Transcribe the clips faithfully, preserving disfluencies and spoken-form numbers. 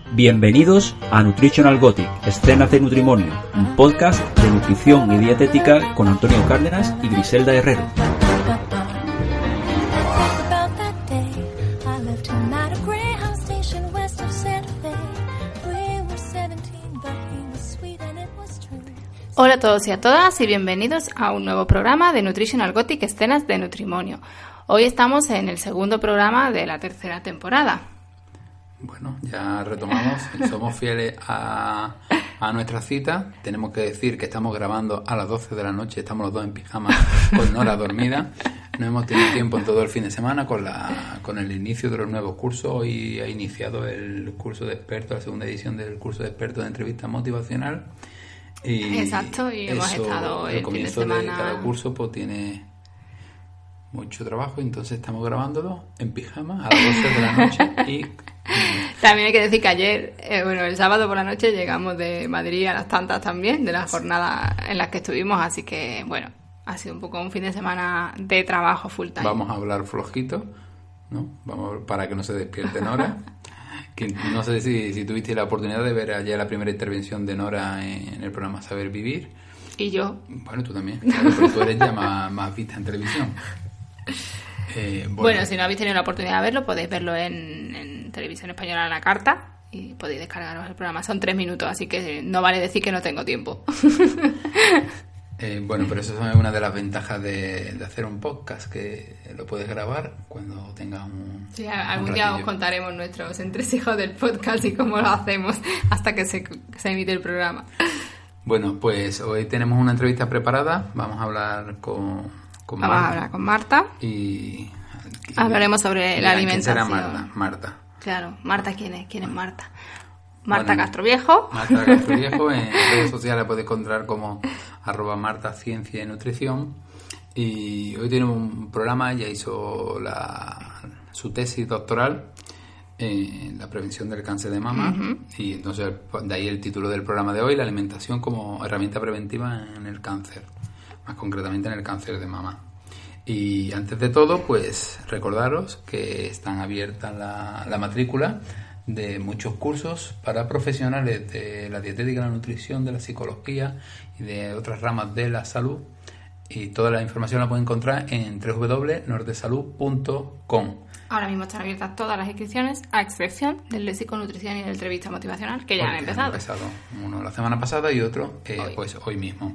Bienvenidos a Nutritional Gothic, Escenas de Nutrimonio, un podcast de nutrición y dietética con Antonio Cárdenas y Griselda Herrero. Hola a todos y a todas y bienvenidos a un nuevo programa de Nutritional Gothic, Escenas de Nutrimonio. Hoy estamos en el segundo programa de la tercera temporada. Bueno, ya retomamos, somos fieles a, a nuestra cita. Tenemos que decir que estamos grabando a las doce de la noche, estamos los dos en pijama con Nora dormida. No hemos tenido tiempo en todo el fin de semana con la con el inicio de los nuevos cursos. Hoy ha iniciado el curso de expertos, la segunda edición del curso de expertos de entrevista motivacional. Y Exacto, y hemos eso, estado el, el comienzo fin de, de semana... cada curso pues tiene mucho trabajo, entonces estamos grabándolo en pijama a las doce de la noche y... También hay que decir que ayer, eh, bueno, el sábado por la noche llegamos de Madrid a las tantas también, de las jornadas en las que estuvimos, así que, bueno, ha sido un poco un fin de semana de trabajo full time. Vamos a hablar flojito, ¿no? Vamos para que no se despierte Nora. Que no sé si, si tuviste la oportunidad de ver ayer la primera intervención de Nora en, en el programa Saber Vivir. ¿Y yo? Bueno, tú también, claro, pero tú eres ya más, más vista en televisión. Eh, bueno. bueno, si no habéis tenido la oportunidad de verlo, podéis verlo en, en Televisión Española a la carta y podéis descargaros el programa. Son tres minutos, así que no vale decir que no tengo tiempo. Eh, bueno, pero eso es una de las ventajas de, de hacer un podcast, que lo puedes grabar cuando tengas un Sí, algún un día ratillo. os contaremos nuestros entresijos del podcast y cómo lo hacemos hasta que se, se emite el programa. Bueno, pues hoy tenemos una entrevista preparada. Vamos a hablar con, con Vamos Marta. a hablar con Marta. Y, y Hablaremos sobre y la ¿quién será alimentación. Marta? Marta. Claro, Marta, ¿quién es? ¿Quién es Marta? Marta Bueno, Castroviejo. Marta Castroviejo, en redes sociales la puedes encontrar como arroba Marta Ciencia y Nutrición. Y hoy tiene un programa, ella hizo la, su tesis doctoral en la prevención del cáncer de mama. Uh-huh. Y entonces de ahí el título del programa de hoy, la alimentación como herramienta preventiva en el cáncer, más concretamente en el cáncer de mama. Y antes de todo, pues recordaros que están abiertas la, la matrícula de muchos cursos para profesionales de la dietética, la nutrición, de la psicología y de otras ramas de la salud. Y toda la información la pueden encontrar en doble u doble u doble u punto nordesalud punto com. Ahora mismo están abiertas todas las inscripciones, a excepción del de psiconutrición y de la entrevista motivacional, que ya Porque han empezado. Han empezado. Uno la semana pasada y otro eh, hoy. pues hoy mismo.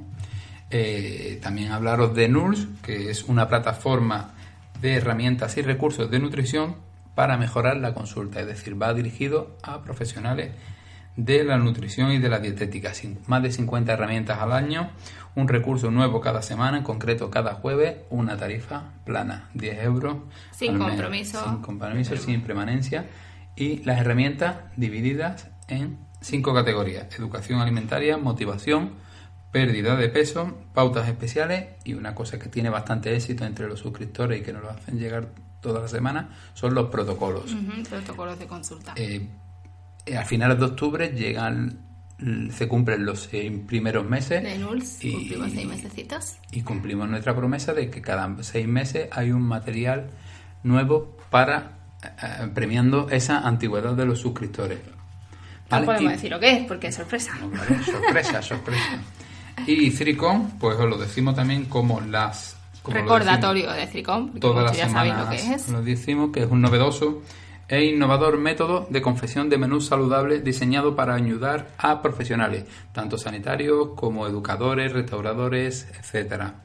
Eh, también hablaros de N U R S, que es una plataforma de herramientas y recursos de nutrición para mejorar la consulta, es decir, va dirigido a profesionales de la nutrición y de la dietética. Sin más de cincuenta herramientas al año, un recurso nuevo cada semana, en concreto cada jueves, una tarifa plana, diez euros. Sin compromiso. Sin compromiso, sin permanencia, y las herramientas divididas en cinco categorías: educación alimentaria, motivación, pérdida de peso, pautas especiales, y una cosa que tiene bastante éxito entre los suscriptores y que nos lo hacen llegar toda la semana son los protocolos. Uh-huh, protocolos de consulta. Eh, eh, a finales de octubre llegan, se cumplen los seis primeros meses. De N U R S, y, cumplimos seis mesecitos. Y cumplimos nuestra promesa de que cada seis meses hay un material nuevo para eh, premiando esa antigüedad de los suscriptores. ¿Vale? No podemos y, decir lo que es, porque es sorpresa. No, claro, sorpresa, sorpresa. Y Ziricon, pues os lo decimos también como las... Como recordatorio de Ziricon, porque todas las ya semanas sabéis lo que es. Lo decimos que es un novedoso e innovador método de confección de menús saludables diseñado para ayudar a profesionales, tanto sanitarios como educadores, restauradores, etcétera.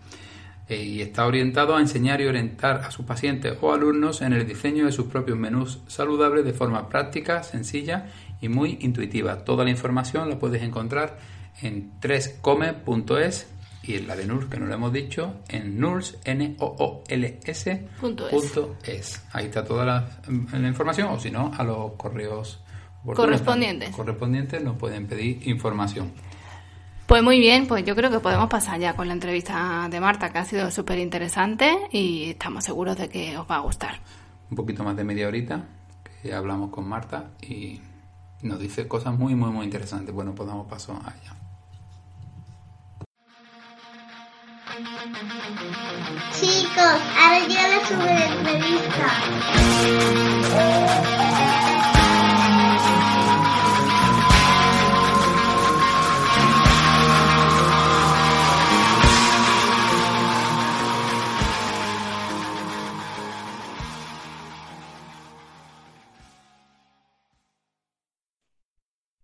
Y está orientado a enseñar y orientar a sus pacientes o alumnos en el diseño de sus propios menús saludables de forma práctica, sencilla y muy intuitiva. Toda la información la puedes encontrar en tres come punto es y en la de N U R S, que no lo hemos dicho, en Nools, N O O L S punto es. Ahí está toda la, la información, o si no, a los correos correspondientes. correspondientes nos pueden pedir información. Pues muy bien, pues yo creo que podemos pasar ya con la entrevista de Marta, que ha sido súper interesante y estamos seguros de que os va a gustar. Un poquito más de media horita que hablamos con Marta y nos dice cosas muy, muy, muy interesantes. Bueno, pues damos paso a ella. Chicos, ahora llega la super entrevista.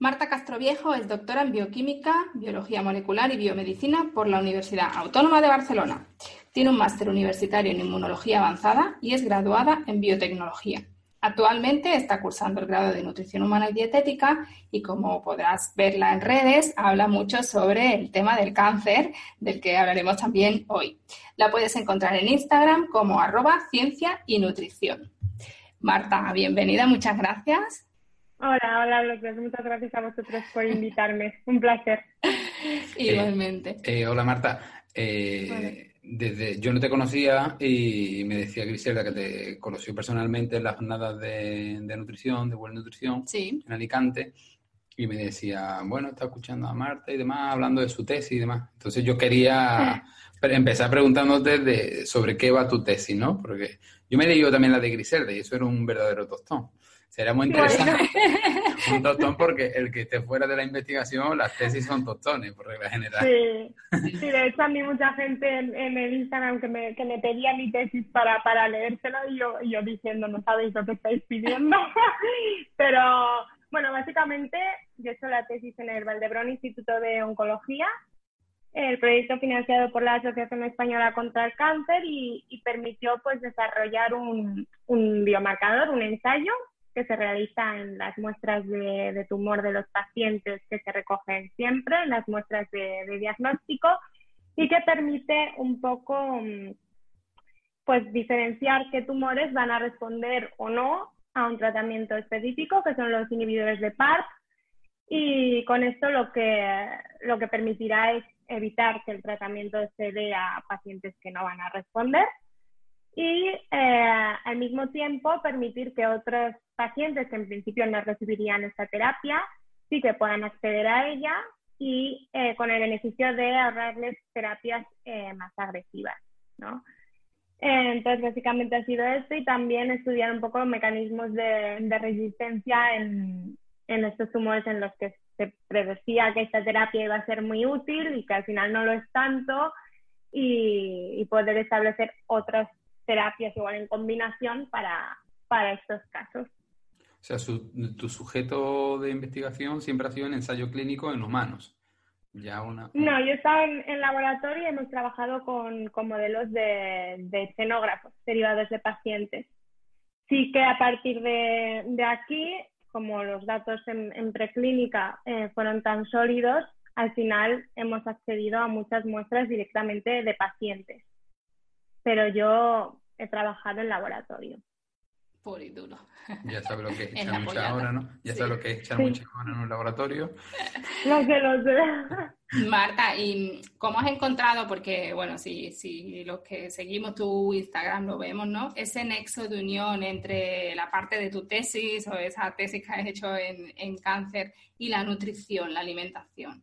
Marta Castroviejo es doctora en Bioquímica, Biología Molecular y Biomedicina por la Universidad Autónoma de Barcelona. Tiene un máster universitario en Inmunología Avanzada y es graduada en Biotecnología. Actualmente está cursando el grado de Nutrición Humana y Dietética y, como podrás verla en redes, habla mucho sobre el tema del cáncer, del que hablaremos también hoy. La puedes encontrar en Instagram como arroba ciencia y nutrición. Marta, bienvenida, muchas gracias. Hola, hola, López. Muchas gracias a vosotros por invitarme. Un placer. Igualmente. Eh, eh, hola, Marta. Eh, vale. Desde, yo no te conocía y me decía Griselda que te conoció personalmente en las jornadas de, de nutrición, de buena nutrición, sí, en Alicante, y me decía, bueno, está escuchando a Marta y demás, hablando de su tesis y demás. Entonces yo quería empezar preguntándote de, sobre qué va tu tesis, ¿no? Porque yo me he leído también la de Griselda y eso era un verdadero tostón. Será muy interesante un tostón porque el que esté fuera de la investigación, las tesis son tostones, por regla general. Sí, sí, de hecho a mí mucha gente en, en el Instagram que me, que me pedía mi tesis para, para leérsela y yo, y yo diciendo, no sabéis lo que estáis pidiendo. Pero, bueno, básicamente yo he hecho la tesis en el Valdebrón Instituto de Oncología, el proyecto financiado por la Asociación Española contra el Cáncer y, y permitió pues desarrollar un, un biomarcador, un ensayo, que se realiza en las muestras de, de tumor de los pacientes que se recogen siempre, en las muestras de, de diagnóstico, y que permite un poco pues diferenciar qué tumores van a responder o no a un tratamiento específico, que son los inhibidores de P A R P, y con esto lo que, lo que permitirá es evitar que el tratamiento se dé a pacientes que no van a responder, y eh, al mismo tiempo permitir que otros pacientes que en principio no recibirían esta terapia sí que puedan acceder a ella y eh, con el beneficio de ahorrarles terapias eh, más agresivas, ¿no? Eh, entonces básicamente ha sido esto y también estudiar un poco los mecanismos de, de resistencia en, en estos tumores en los que se predecía que esta terapia iba a ser muy útil y que al final no lo es tanto y, y poder establecer otras terapias igual en combinación para, para estos casos. O sea, su, tu sujeto de investigación siempre ha sido en ensayo clínico en humanos. Ya una... No, yo he estado en, en laboratorio y hemos trabajado con, con modelos de, de xenógrafos derivados de pacientes. Sí que a partir de, de aquí, como los datos en, en preclínica eh, fueron tan sólidos, al final hemos accedido a muchas muestras directamente de pacientes. Pero yo he trabajado en laboratorio. Puro y duro. Ya sabes lo que es echar muchas horas, ¿no? Ya sí. sabes lo que es echar sí. muchas horas en un laboratorio. Lo sé, lo sé. Marta, ¿y cómo has encontrado? Porque, bueno, si, si los que seguimos tu Instagram lo vemos, ¿no? Ese nexo de unión entre la parte de tu tesis o esa tesis que has hecho en, en cáncer y la nutrición, la alimentación.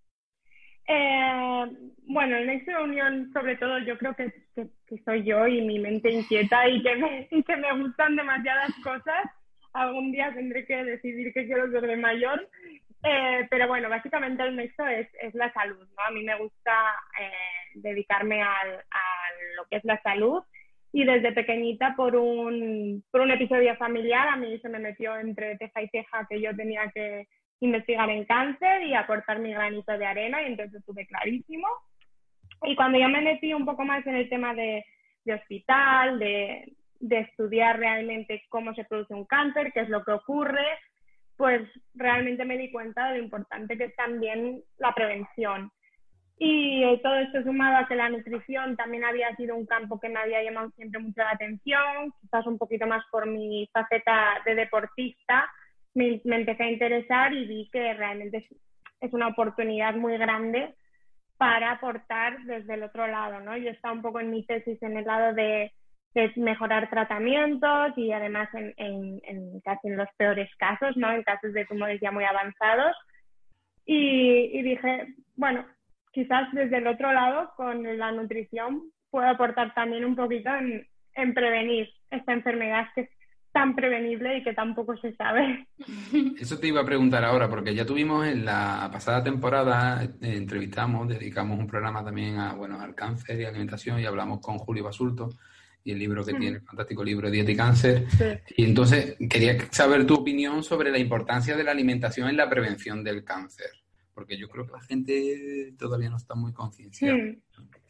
Eh, bueno, el nexo de unión, sobre todo, yo creo que, que, que soy yo y mi mente inquieta y que, me, y que me gustan demasiadas cosas. Algún día tendré que decidir qué quiero ser de mayor. Eh, pero bueno, básicamente el nexo es, es la salud, ¿no? A mí me gusta eh, dedicarme al, a lo que es la salud y desde pequeñita por un, por un episodio familiar a mí se me metió entre ceja y ceja que yo tenía que investigar en cáncer y aportar mi granito de arena y entonces tuve clarísimo. Y cuando ya me metí un poco más en el tema de, de hospital, de, de estudiar realmente cómo se produce un cáncer, qué es lo que ocurre, pues realmente me di cuenta de lo importante que es también la prevención. Y todo esto sumado a que la nutrición también había sido un campo que me había llamado siempre mucho la atención, quizás un poquito más por mi faceta de deportista, me, me empecé a interesar y vi que realmente es, es una oportunidad muy grande para aportar desde el otro lado, ¿no? Yo estaba un poco en mi tesis en el lado de, de mejorar tratamientos y además en, en, en casi en los peores casos, ¿no? En casos de tumores ya muy avanzados. Y, y dije, bueno, quizás desde el otro lado, con la nutrición, puedo aportar también un poquito en, en prevenir esta enfermedad que es tan prevenible y que tampoco se sabe. Eso te iba a preguntar ahora, porque ya tuvimos en la pasada temporada, eh, entrevistamos, dedicamos un programa también a, bueno, al cáncer y alimentación y hablamos con Julio Basulto y el libro que Mm. tiene, el fantástico libro Dieta y Cáncer. Sí. Y entonces quería saber tu opinión sobre la importancia de la alimentación en la prevención del cáncer, porque yo creo que la gente todavía no está muy concienciada. Mm.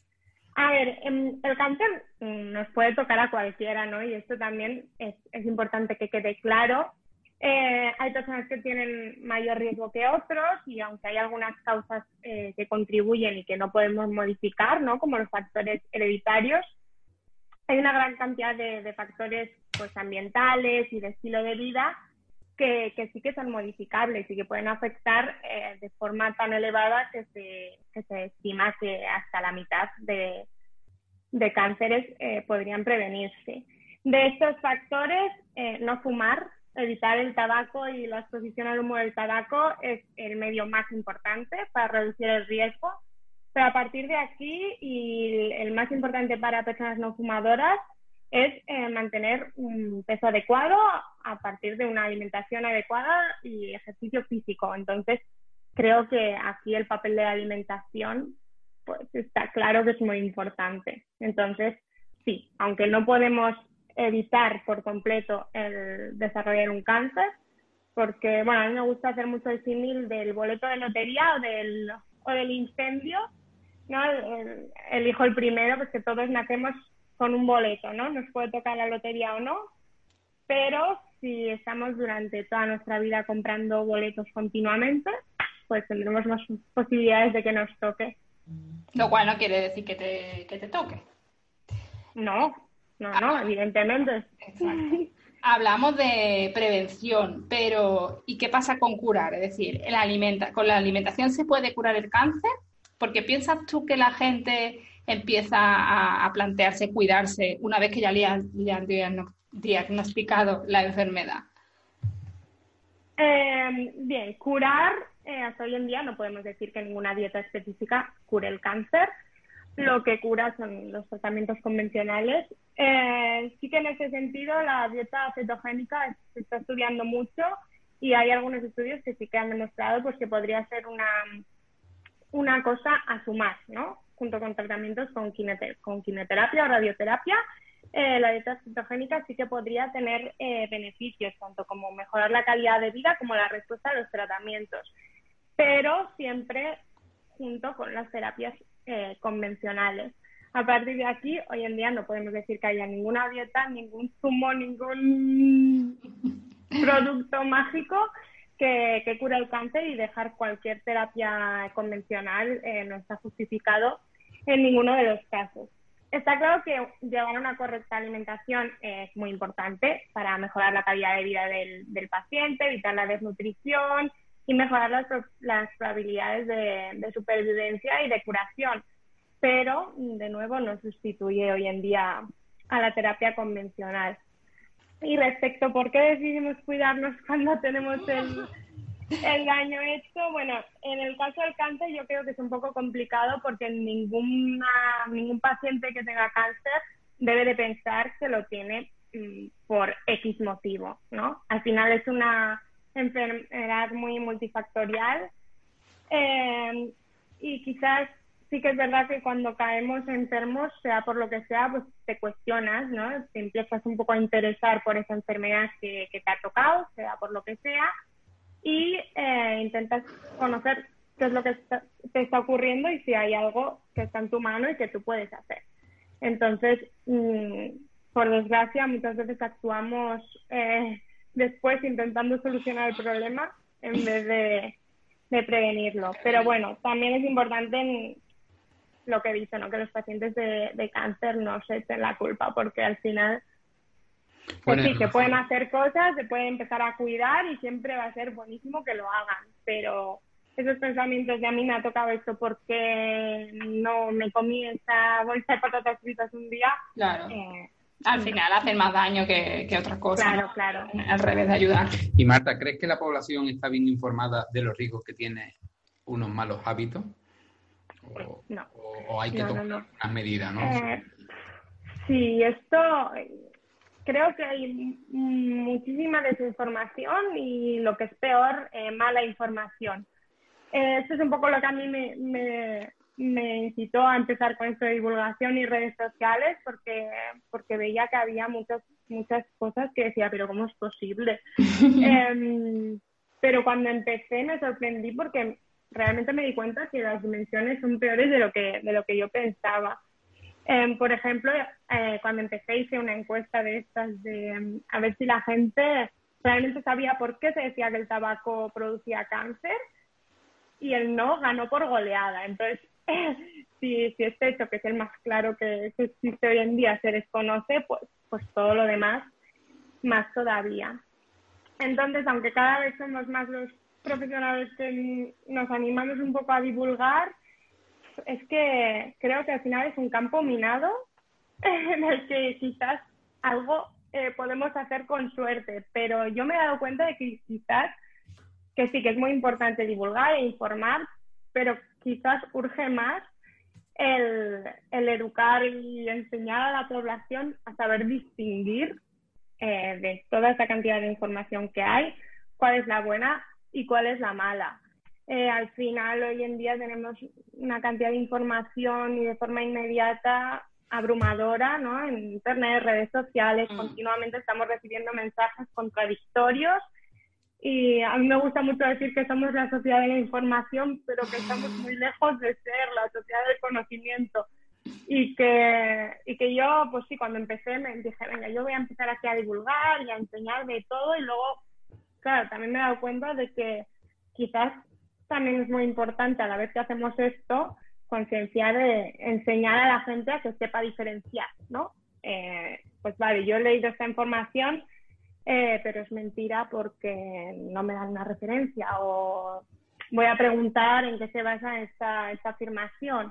A ver, em, el cáncer mm, nos puede tocar a cualquiera, ¿no? Y esto también es, es importante que quede claro. Eh, hay personas que tienen mayor riesgo que otros y aunque hay algunas causas eh, que contribuyen y que no podemos modificar, ¿no? Como los factores hereditarios, hay una gran cantidad de, de factores pues, ambientales y de estilo de vida que, que sí que son modificables y que pueden afectar eh, de forma tan elevada que se, que se estima que hasta la mitad de, de cánceres eh, podrían prevenirse. De estos factores, eh, no fumar, evitar el tabaco y la exposición al humo del tabaco es el medio más importante para reducir el riesgo. Pero a partir de aquí, y el más importante para personas no fumadoras, es eh, mantener un peso adecuado a partir de una alimentación adecuada y ejercicio físico. Entonces, creo que aquí el papel de la alimentación pues está claro que es muy importante. Entonces, sí, aunque no podemos evitar por completo el desarrollar un cáncer, porque, bueno, a mí me gusta hacer mucho el símil del boleto de lotería o del, o del incendio, ¿no? El, el, elijo el primero, pues que todos nacemos con un boleto, ¿no? Nos puede tocar la lotería o no, pero si estamos durante toda nuestra vida comprando boletos continuamente, pues tendremos más posibilidades de que nos toque. Lo cual no quiere decir que te, que te toque. No, no, no, evidentemente. Exacto. Hablamos de prevención, pero ¿y qué pasa con curar? Es decir, ¿la alimenta, ¿con la alimentación se puede curar el cáncer? Porque ¿piensas tú que la gente empieza a, a plantearse cuidarse una vez que ya le han, le han diagnosticado la enfermedad? Eh, bien, curar, eh, hasta hoy en día no podemos decir que ninguna dieta específica cure el cáncer. Lo que cura son los tratamientos convencionales. Eh, sí que en ese sentido la dieta cetogénica se está estudiando mucho y hay algunos estudios que sí que han demostrado pues, que podría ser una, una cosa a sumar, ¿no? Junto con tratamientos con, quimioter con quimioterapia o radioterapia. Eh, la dieta cetogénica sí que podría tener eh, beneficios, tanto como mejorar la calidad de vida como la respuesta a los tratamientos, pero siempre junto con las terapias eh, convencionales. A partir de aquí, hoy en día no podemos decir que haya ninguna dieta, ningún zumo, ningún producto mágico que, que cure el cáncer, y dejar cualquier terapia convencional eh, no está justificado en ninguno de los casos. Está claro que llevar una correcta alimentación es muy importante para mejorar la calidad de vida del, del paciente, evitar la desnutrición y mejorar las, las probabilidades de, de supervivencia y de curación. Pero, de nuevo, no sustituye hoy en día a la terapia convencional. Y respecto a por qué decidimos cuidarnos cuando tenemos el, el daño hecho, bueno, en el caso del cáncer yo creo que es un poco complicado porque ninguna, ningún paciente que tenga cáncer debe de pensar que lo tiene mm, por X motivo, ¿no? Al final es una enfermedad muy multifactorial eh, y quizás sí que es verdad que cuando caemos enfermos, sea por lo que sea, pues te cuestionas, ¿no? Te empiezas un poco a interesar por esa enfermedad que, que te ha tocado, sea por lo que sea, y eh, intentas conocer qué es lo que está, te está ocurriendo y si hay algo que está en tu mano y que tú puedes hacer. Entonces, mmm, por desgracia, muchas veces actuamos eh, después intentando solucionar el problema en vez de, de prevenirlo. Pero bueno, también es importante en lo que he dicho, ¿no? Que los pacientes de, de cáncer no se echen la culpa, porque al final pues sí, que pueden hacer cosas, se pueden empezar a cuidar y siempre va a ser buenísimo que lo hagan, pero esos pensamientos de a mí me ha tocado esto porque no me comí esa bolsa de patatas fritas un día. Claro. Eh, Al final hacen más daño que, que otras cosas. Claro, ¿no? claro. Al revés de ayudar. Y Marta, ¿crees que la población está bien informada de los riesgos que tiene unos malos hábitos? ¿O, no. o, o hay que no, tomar no, no. unas medidas, no? Eh, sí, esto... Creo que hay muchísima desinformación y, lo que es peor, eh, mala información. Eh, esto es un poco lo que a mí me, me, me incitó a empezar con esto de divulgación y redes sociales porque, porque veía que había muchas, muchas cosas que decía, pero ¿cómo es posible? eh, pero cuando empecé me sorprendí porque realmente me di cuenta que las dimensiones son peores de lo que, de lo que yo pensaba. Eh, por ejemplo, eh, cuando empecé hice una encuesta de estas de um, a ver si la gente realmente sabía por qué se decía que el tabaco producía cáncer, y el no ganó por goleada. Entonces, si, si este hecho, que es el más claro que, que existe hoy en día, se desconoce, pues, pues todo lo demás más todavía. Entonces, aunque cada vez somos más los profesionales que nos animamos un poco a divulgar, es que creo que al final es un campo minado en el que quizás algo eh, podemos hacer con suerte, pero yo me he dado cuenta de que quizás que sí que es muy importante divulgar e informar, pero quizás urge más el, el educar y enseñar a la población a saber distinguir eh, de toda esa cantidad de información que hay, cuál es la buena y cuál es la mala. Eh, al final, hoy en día tenemos una cantidad de información y de forma inmediata abrumadora, ¿no? En internet, redes sociales, mm. continuamente estamos recibiendo mensajes contradictorios. Y a mí me gusta mucho decir que somos la sociedad de la información, pero que estamos muy lejos de ser la sociedad del conocimiento. Y que, y que yo, pues sí, cuando empecé me dije, venga, yo voy a empezar aquí a divulgar y a enseñar de todo. Y luego, claro, también me he dado cuenta de que quizás también es muy importante, a la vez que hacemos esto, concienciar, de enseñar a la gente a que sepa diferenciar, ¿no? Eh, pues vale, yo he leído esta información, Eh, pero es mentira porque no me dan una referencia, o voy a preguntar en qué se basa esta, esta afirmación.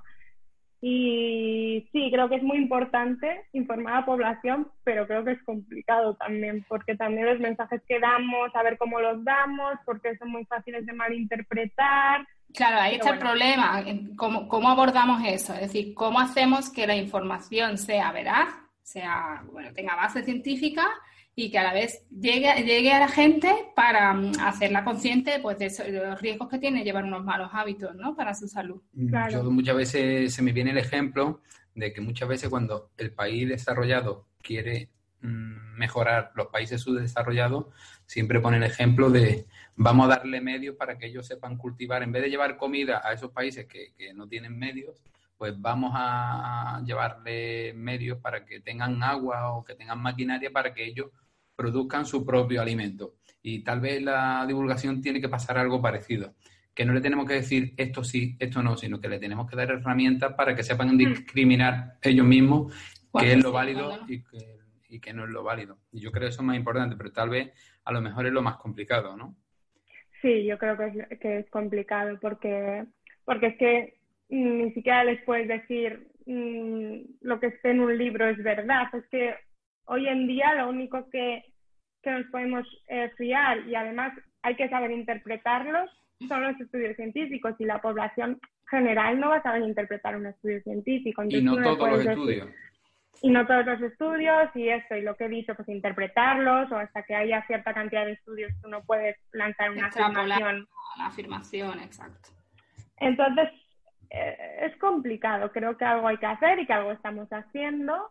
Y sí, creo que es muy importante informar a la población, pero creo que es complicado también, porque también los mensajes que damos, saber cómo los damos, porque son muy fáciles de malinterpretar. Claro, ahí está bueno. el problema, ¿cómo, cómo abordamos eso? Es decir, ¿cómo hacemos que la información sea veraz, sea, bueno, tenga base científica, y que a la vez llegue, llegue a la gente para um, hacerla consciente, pues, de, eso, de los riesgos que tiene llevar unos malos hábitos, ¿no?, para su salud? Claro. Yo muchas veces se me viene el ejemplo de que muchas veces cuando el país desarrollado quiere mmm, mejorar los países subdesarrollados, siempre pone el ejemplo de vamos a darle medios para que ellos sepan cultivar. En vez de llevar comida a esos países que, que no tienen medios, pues vamos a llevarle medios para que tengan agua o que tengan maquinaria para que ellos produzcan su propio alimento. Y tal vez la divulgación tiene que pasar algo parecido, que no le tenemos que decir esto sí, esto no, sino que le tenemos que dar herramientas para que sepan discriminar ellos mismos qué es lo válido y qué, y qué no es lo válido. Y yo creo que eso es más importante, pero tal vez a lo mejor es lo más complicado, ¿no? Sí, yo creo que es, que es complicado porque, porque es que ni siquiera les puedes decir mmm, lo que esté en un libro es verdad. Es que hoy en día lo único que, que nos podemos eh, fiar, y además hay que saber interpretarlos, son los estudios científicos, y la población general no va a saber interpretar un estudio científico. Entonces, y no todos los decir, estudios. Y no todos los estudios, y esto, y lo que he dicho, pues interpretarlos, o hasta que haya cierta cantidad de estudios tú no puedes lanzar una afirmación. Una afirmación, exacto. Entonces, eh, es complicado. Creo que algo hay que hacer y que algo estamos haciendo.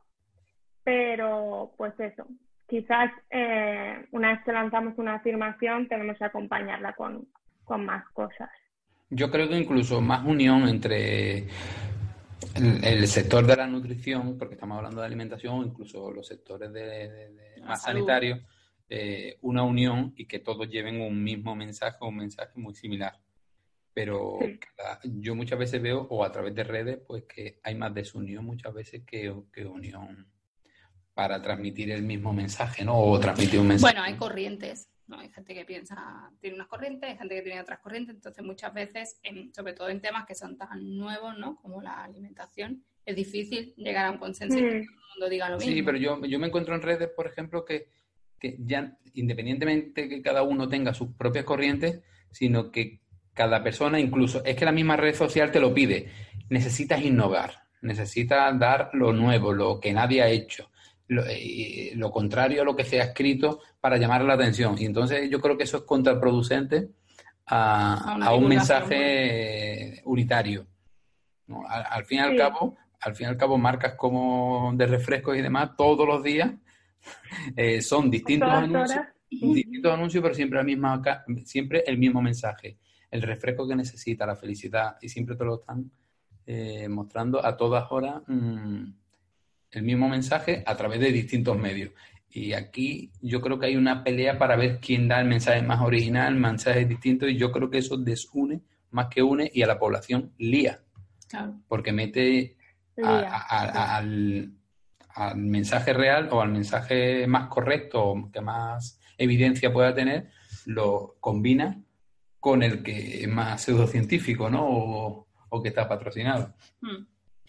Pero, pues eso, quizás eh, una vez que lanzamos una afirmación tenemos que acompañarla con, con más cosas. Yo creo que incluso más unión entre el, el sector de la nutrición, porque estamos hablando de alimentación, incluso los sectores de, de, de más sanitarios, eh, una unión y que todos lleven un mismo mensaje, un mensaje muy similar. Pero sí. cada, yo muchas veces veo, o a través de redes, pues que hay más desunión muchas veces que, que unión para transmitir el mismo mensaje, ¿no? O transmitir un mensaje. Bueno, hay corrientes, ¿no? Hay gente que piensa, tiene unas corrientes, hay gente que tiene otras corrientes, entonces muchas veces, en, sobre todo en temas que son tan nuevos, ¿no?, como la alimentación, es difícil llegar a un consenso mm. y que todo el mundo diga lo mismo. Sí, pero yo, yo me encuentro en redes, por ejemplo, que, que ya, independientemente que cada uno tenga sus propias corrientes, sino que cada persona, incluso, es que la misma red social te lo pide, necesitas innovar, necesitas dar lo nuevo, lo que nadie ha hecho. Lo, eh, lo contrario a lo que se ha escrito para llamar la atención. Y entonces yo creo que eso es contraproducente a, a, a un mensaje bueno. unitario. ¿no? Al, al fin y al Sí. cabo, al fin y al cabo, marcas como de refrescos y demás, todos los días eh, son distintos todas anuncios, horas. distintos anuncios, pero siempre la misma, ca- siempre el mismo mensaje, el refresco que necesita, la felicidad, y siempre te lo están eh, mostrando a todas horas mmm, el mismo mensaje a través de distintos medios. Y aquí yo creo que hay una pelea para ver quién da el mensaje más original, el mensaje distinto, y yo creo que eso desune más que une y a la población lía. Claro. Porque mete a- Lía, a- a- al, al mensaje real o al mensaje más correcto o que más evidencia pueda tener, lo combina con el que es más pseudocientífico, ¿no? O, o que está patrocinado. Mm.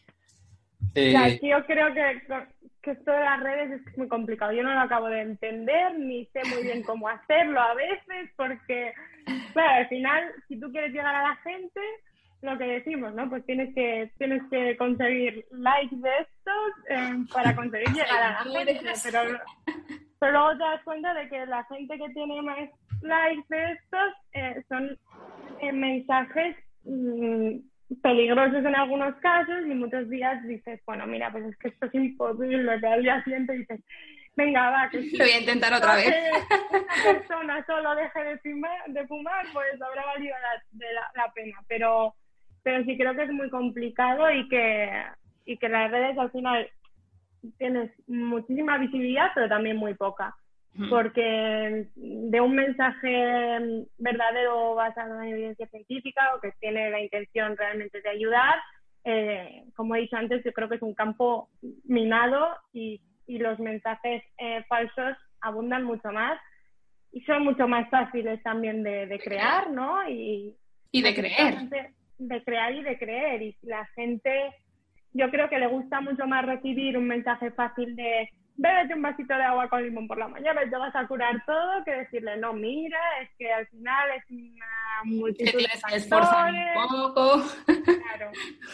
Eh, Ya, es que yo creo que, que esto de las redes es muy complicado. Yo no lo acabo de entender, ni sé muy bien cómo hacerlo a veces, porque, claro, al final, si tú quieres llegar a la gente, lo que decimos, ¿no? Pues tienes que tienes que conseguir likes de estos eh, para conseguir llegar a la gente, pero, pero luego te das cuenta de que la gente que tiene más likes de estos eh, son eh, mensajes mmm, peligrosos en algunos casos, y muchos días dices, bueno, mira, pues es que esto es imposible, que al día siguiente dices, venga, va, que si Lo voy a intentar otra vez. una persona solo deje de fumar, de fumar pues habrá valido la, de la, la pena, pero pero sí creo que es muy complicado y que y que las redes al final tienes muchísima visibilidad, pero también muy poca. Porque de un mensaje verdadero basado en evidencia científica o que tiene la intención realmente de ayudar, eh, como he dicho antes, yo creo que es un campo minado y, y los mensajes eh, falsos abundan mucho más y son mucho más fáciles también de, de crear, ¿no? Y, y de creer. De crear y de creer. Y la gente, yo creo que le gusta mucho más recibir un mensaje fácil de bébete un vasito de agua con limón por la mañana y te vas a curar todo, que decirle, no, mira, es que al final es una multitud de factores. Un poco. Claro.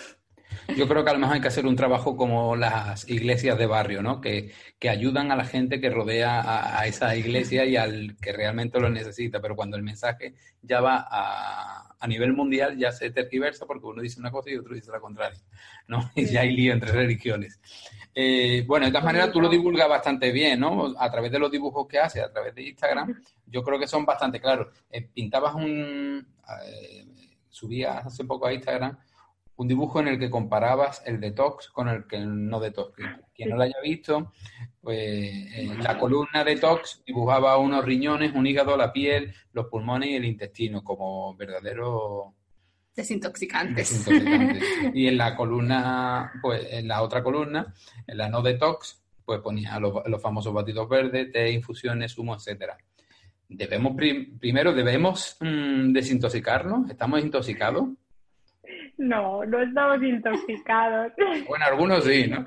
Yo creo que a lo mejor hay que hacer un trabajo como las iglesias de barrio, ¿no? Que, que ayudan a la gente que rodea a, a esa iglesia y al que realmente lo necesita, pero cuando el mensaje ya va a, a nivel mundial ya se tergiversa porque uno dice una cosa y otro dice la contraria, ¿no? Y ya hay lío entre religiones. Eh, bueno, de todas maneras tú lo divulgas bastante bien, ¿no? A través de los dibujos que haces, a través de Instagram, yo creo que son bastante claros. Eh, pintabas un... Eh, subías hace poco a Instagram un dibujo en el que comparabas el detox con el que el no detox. Quien no lo haya visto, pues en la columna detox dibujaba unos riñones, un hígado, la piel, los pulmones y el intestino como verdaderos desintoxicantes. desintoxicantes. Y en la columna, pues en la otra columna, en la no detox, pues ponía los, los famosos batidos verdes, té, infusiones, zumo, etcétera. Debemos prim- primero debemos mmm, desintoxicarnos. ¿Estamos intoxicados? No, no estamos intoxicados. Bueno, algunos sí, ¿no?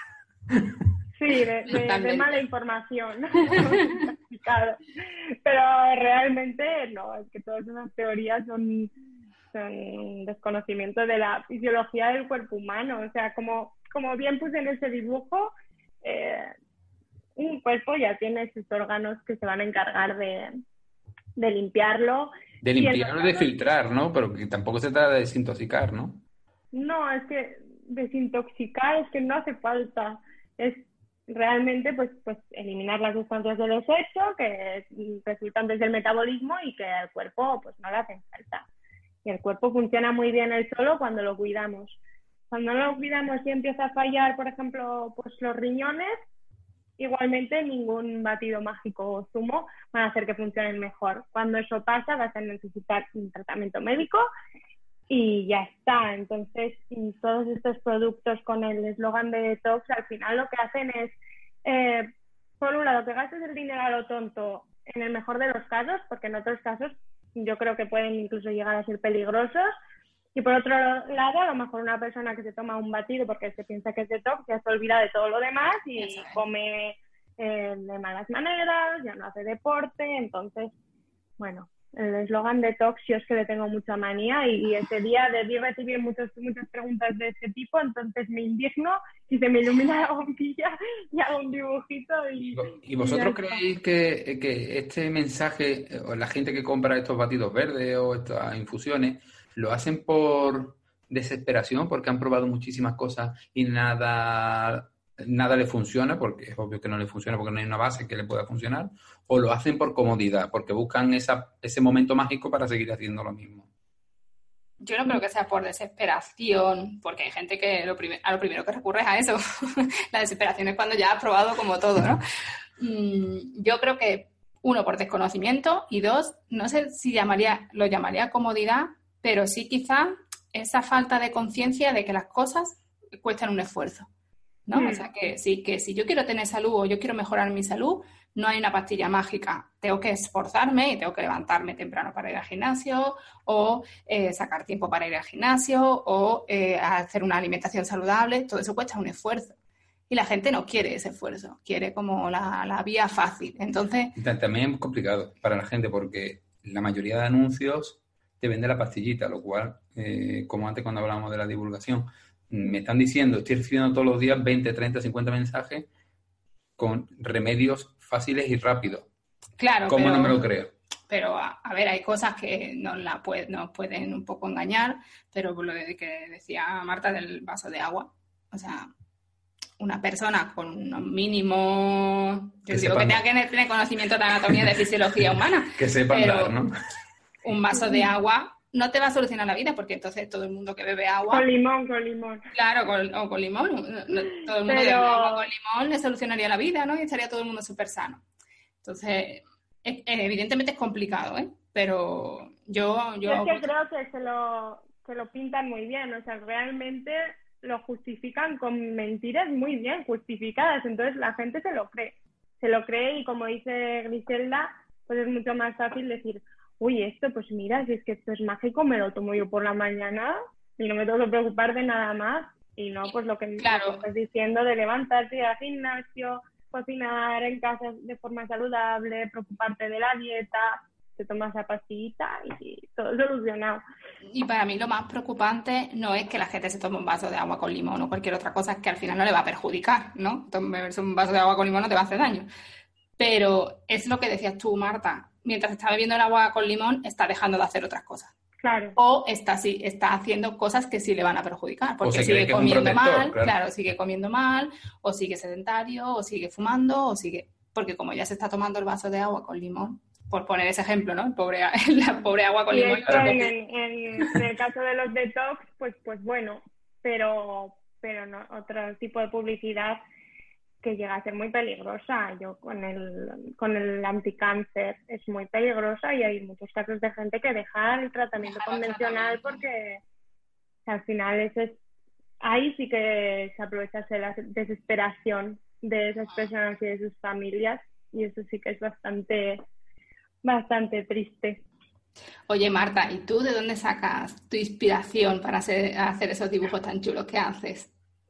Sí, de, de, de mala información. No estamos intoxicados. Pero realmente no, es que todas esas teorías son, son desconocimiento de la fisiología del cuerpo humano. O sea, como, como bien puse en ese dibujo, eh, un cuerpo ya tiene sus órganos que se van a encargar de, de limpiarlo. De limpiar o de filtrar, ¿no? Pero que tampoco se trata de desintoxicar, ¿no? No, es que desintoxicar es que no hace falta. Es realmente pues pues eliminar las sustancias del desecho que resultan del metabolismo y que al cuerpo pues no le hacen falta. Y el cuerpo funciona muy bien él solo cuando lo cuidamos. Cuando no lo cuidamos y empieza a fallar, por ejemplo, pues los riñones, igualmente ningún batido mágico o zumo van a hacer que funcionen mejor. Cuando eso pasa vas a necesitar un tratamiento médico y ya está. Entonces todos estos productos con el eslogan de detox al final lo que hacen es eh, por un lado que gastes el dinero a lo tonto en el mejor de los casos, porque en otros casos yo creo que pueden incluso llegar a ser peligrosos. Y por otro lado, a lo mejor una persona que se toma un batido porque se piensa que es detox ya se olvida de todo lo demás y come eh, de malas maneras, ya no hace deporte. Entonces, bueno, el eslogan detox yo es que le tengo mucha manía y, y ese día debí recibir muchos, muchas preguntas de ese tipo, entonces me indigno y se me ilumina la bombilla y hago un dibujito. ¿Y, ¿Y vosotros y creéis que, que este mensaje, o la gente que compra estos batidos verdes o estas infusiones, lo hacen por desesperación porque han probado muchísimas cosas y nada, nada le funciona, porque es obvio que no le funciona porque no hay una base que le pueda funcionar, o lo hacen por comodidad, porque buscan esa, ese momento mágico para seguir haciendo lo mismo. Yo no creo que sea por desesperación, porque hay gente que lo prim- a lo primero que recurre es a eso. La desesperación es cuando ya has probado como todo, ¿no? Mm, yo creo que, uno, por desconocimiento, y dos, no sé si llamaría, lo llamaría comodidad, pero sí quizá esa falta de conciencia de que las cosas cuestan un esfuerzo, ¿no? Mm. O sea, que sí, que si yo quiero tener salud o yo quiero mejorar mi salud, no hay una pastilla mágica. Tengo que esforzarme y tengo que levantarme temprano para ir al gimnasio o eh, sacar tiempo para ir al gimnasio o eh, hacer una alimentación saludable. Todo eso cuesta un esfuerzo. Y la gente no quiere ese esfuerzo, quiere como la, la vía fácil. Entonces, también es complicado para la gente porque la mayoría de anuncios te vende la pastillita, lo cual, eh, como antes cuando hablábamos de la divulgación, me están diciendo, estoy recibiendo todos los días veinte, treinta, cincuenta mensajes con remedios fáciles y rápidos. Claro, ¿Cómo pero, no me lo creo? Pero, a, a ver, hay cosas que nos, la puede, nos pueden un poco engañar, pero por lo que decía Marta del vaso de agua, o sea, una persona con unos mínimos... Yo que digo que tenga que tener conocimiento de anatomía, de fisiología humana. Que sepa andar, ¿no? Un vaso de agua no te va a solucionar la vida, porque entonces todo el mundo que bebe agua... Con limón, con limón. Claro, con, o con limón. Todo el mundo Pero... que bebe agua con limón le solucionaría la vida, ¿no? Y estaría todo el mundo súper sano. Entonces, es, evidentemente es complicado, ¿eh? Pero yo... yo... yo es que creo que se lo, se lo pintan muy bien, o sea, realmente lo justifican con mentiras muy bien justificadas, entonces la gente se lo cree. Se lo cree y como dice Griselda, pues es mucho más fácil decir... Uy, esto, pues mira, si es que esto es mágico, me lo tomo yo por la mañana y no me tengo que preocupar de nada más. Y no, pues lo que, claro. lo que estás diciendo de levantarte, ir al gimnasio, cocinar en casa de forma saludable, preocuparte de la dieta, te tomas la pastillita y todo solucionado. Y para mí lo más preocupante no es que la gente se tome un vaso de agua con limón o cualquier otra cosa, que al final no le va a perjudicar, ¿no? Beberse un vaso de agua con limón no te va a hacer daño. Pero es lo que decías tú, Marta. Mientras está bebiendo el agua con limón, está dejando de hacer otras cosas. Claro. O está, sí, está haciendo cosas que sí le van a perjudicar. Porque o sigue comiendo protector, mal, claro. claro, sigue comiendo mal, o sigue sedentario, o sigue fumando, o sigue... Porque como ya se está tomando el vaso de agua con limón, por poner ese ejemplo, ¿no? El pobre, la pobre agua con y limón. Esto en, en, en el caso de los detox, pues, pues bueno, pero, pero no, otro tipo de publicidad que llega a ser muy peligrosa. Yo con el con el anticáncer es muy peligrosa y hay muchos casos de gente que deja el tratamiento deja convencional porque al final eso es, ahí sí que se aprovecha la desesperación de esas personas y de sus familias y eso sí que es bastante bastante triste. Oye, Marta, ¿y tú de dónde sacas tu inspiración para hacer, hacer esos dibujos tan chulos que haces?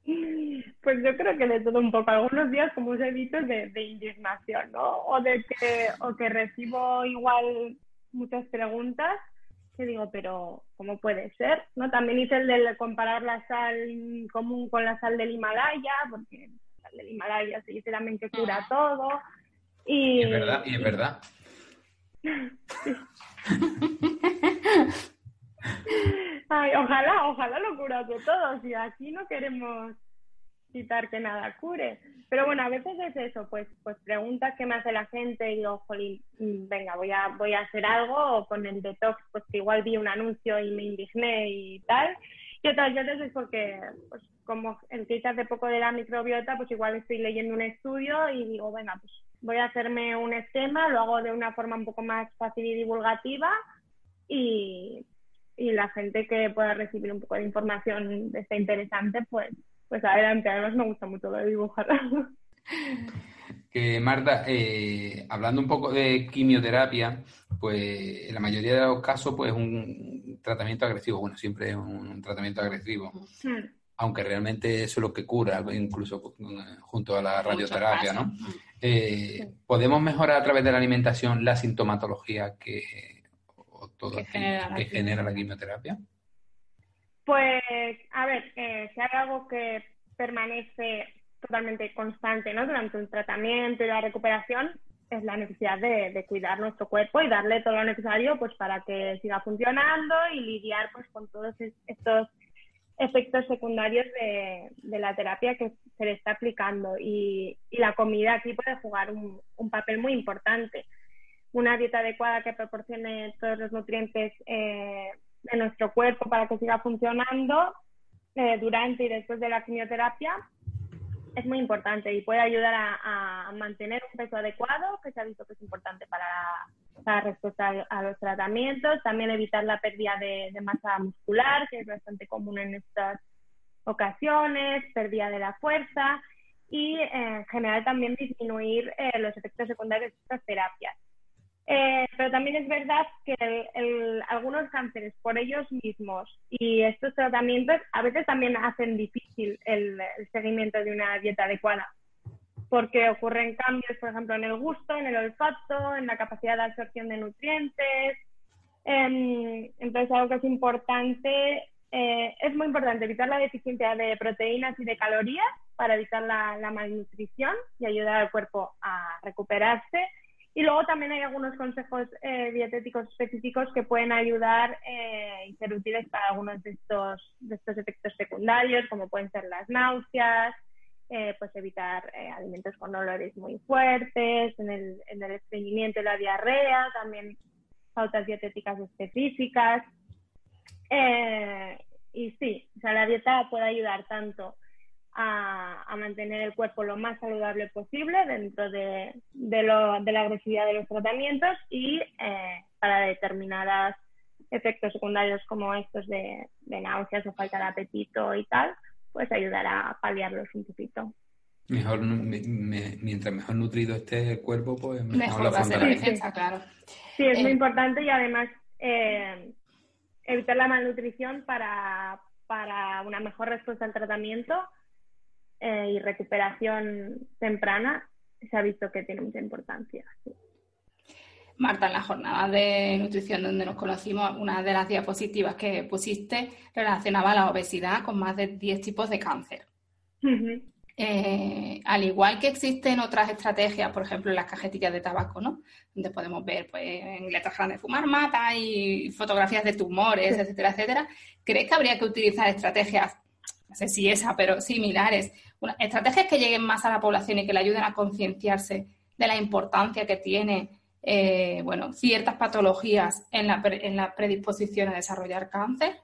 Pues yo creo que de todo un poco. Algunos días, como os he dicho, de, de indignación, ¿no? O de que, o que recibo igual muchas preguntas que digo, pero ¿cómo puede ser? ¿No? También hice el de comparar la sal común con la sal del Himalaya, porque la sal del Himalaya se dice también que cura todo. Y, y es verdad, y es verdad. Ay, ojalá, ojalá lo curase todo. Si aquí no queremos quitar que nada cure. Pero bueno, a veces es eso, pues pues preguntas que me hace la gente y digo, jolín, venga, voy a voy a hacer algo, o con el detox, pues que igual vi un anuncio y me indigné y tal. Y otras veces es porque, pues como el que hice hace poco de la microbiota, pues igual estoy leyendo un estudio y digo, venga, pues voy a hacerme un esquema, lo hago de una forma un poco más fácil y divulgativa y, y la gente que pueda recibir un poco de información de esta interesante, pues Pues adelante, además me gusta mucho lo de dibujar. Que Marta, eh, hablando un poco de quimioterapia, pues en la mayoría de los casos pues un tratamiento agresivo, bueno, siempre es un tratamiento agresivo, mm. aunque realmente eso es lo que cura, incluso junto a la radioterapia, ¿no? Eh, sí. ¿Podemos mejorar a través de la alimentación la sintomatología que, o todo que, genera, que la genera la quimioterapia? Pues, a ver, eh, si hay algo que permanece totalmente constante, ¿no? Durante el tratamiento y la recuperación, es la necesidad de, de cuidar nuestro cuerpo y darle todo lo necesario pues para que siga funcionando y lidiar pues con todos estos efectos secundarios de, de la terapia que se le está aplicando. Y, y la comida aquí puede jugar un, un papel muy importante. Una dieta adecuada que proporcione todos los nutrientes eh, de nuestro cuerpo para que siga funcionando eh, durante y después de la quimioterapia es muy importante y puede ayudar a, a mantener un peso adecuado, que se ha visto que es importante para la respuesta a, a los tratamientos. También evitar la pérdida de, de masa muscular, que es bastante común en estas ocasiones, pérdida de la fuerza y eh, en general también disminuir eh, los efectos secundarios de estas terapias. Eh, pero también es verdad que el, el, algunos cánceres por ellos mismos y estos tratamientos a veces también hacen difícil el, el seguimiento de una dieta adecuada, porque ocurren cambios, por ejemplo, en el gusto, en el olfato, en la capacidad de absorción de nutrientes. Eh, entonces, algo que es importante, eh, es muy importante evitar la deficiencia de proteínas y de calorías para evitar la, la malnutrición y ayudar al cuerpo a recuperarse. Y luego también hay algunos consejos eh, dietéticos específicos que pueden ayudar eh, y ser útiles para algunos de estos, de estos efectos secundarios, como pueden ser las náuseas, eh, pues evitar eh, alimentos con olores muy fuertes, en el, en el estreñimiento y la diarrea, también pautas dietéticas específicas. Eh, y sí, o sea, la dieta puede ayudar tanto A, a mantener el cuerpo lo más saludable posible dentro de, de, lo, de la agresividad de los tratamientos y eh, para determinados efectos secundarios como estos de, de náuseas o falta de apetito y tal, pues ayudar a paliarlos un poquito. Mejor, me, me, mientras mejor nutrido esté el cuerpo, pues mejor, mejor la va a ser la afrontará. defensa, claro. Sí, es Eh, muy importante y además eh, evitar la malnutrición para, para una mejor respuesta al tratamiento Eh, y recuperación temprana, se ha visto que tiene mucha importancia. Sí. Marta, en la jornada de nutrición donde nos conocimos, una de las diapositivas que pusiste relacionaba la obesidad con más de diez tipos de cáncer. Uh-huh. Eh, al igual que existen otras estrategias, por ejemplo, en las cajetillas de tabaco, ¿no? Donde podemos ver, pues, en letras grandes, fumar mata y fotografías de tumores, sí, etcétera, etcétera. ¿Crees que habría que utilizar estrategias, no sé si esa, pero similares, una, estrategias que lleguen más a la población y que le ayuden a concienciarse de la importancia que tiene, eh, bueno, ciertas patologías en la, pre, en la predisposición a desarrollar cáncer?